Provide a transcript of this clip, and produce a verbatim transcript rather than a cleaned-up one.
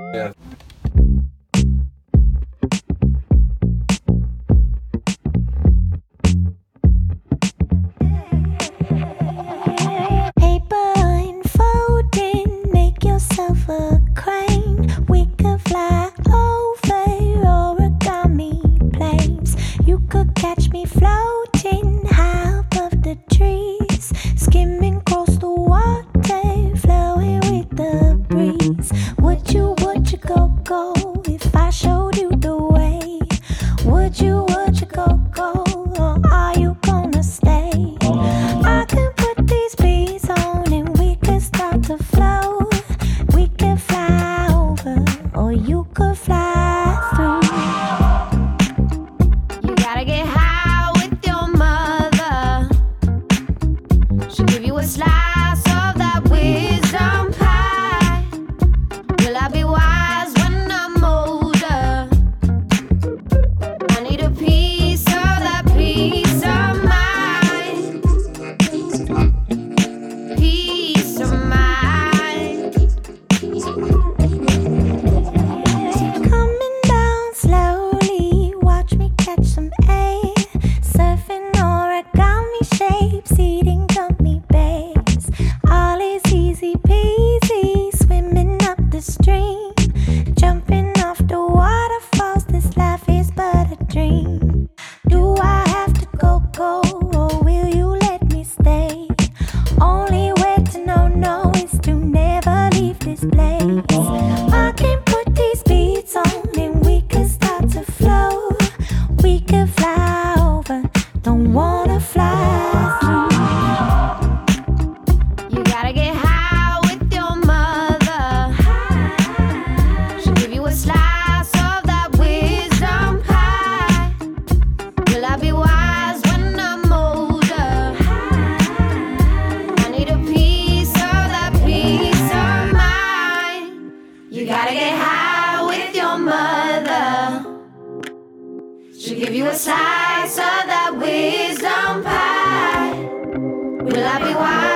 Yeah. Paper unfolding, make yourself a crane. We could fly over origami planes. You could catch me floating high above the trees, skimming across the water, flowing with the breeze. Would you, would you go, go if I showed you the way? Would you, would you go, go, or are you gonna stay? I can put these beats on and we could start to flow. We could fly over, or you could fly through. You gotta get high with your mother. She'll give you a slice of that wisdom pie. Will I be wise when I'm older? I need a piece of that peace of mind. Peace of mind. Coming down slowly, watch me catch some air. Surfing origami shapes, eating gummy bears. All is easy peasy, swimming up the stream, jumping off the waterfalls. This life is but a dream. Do I have to go, go, or will you let me stay? Only way to know no is to never leave this place. I can put these beats on and we can start to flow. We can fly over, don't wanna fly through. You gotta get high with your mother. She'll give you a slice of that wisdom pie. Will I be wise when I'm older? I need a piece of that peace of mind. You gotta get high with your mother. She'll give you a slice of that wisdom pie. Will I be wise?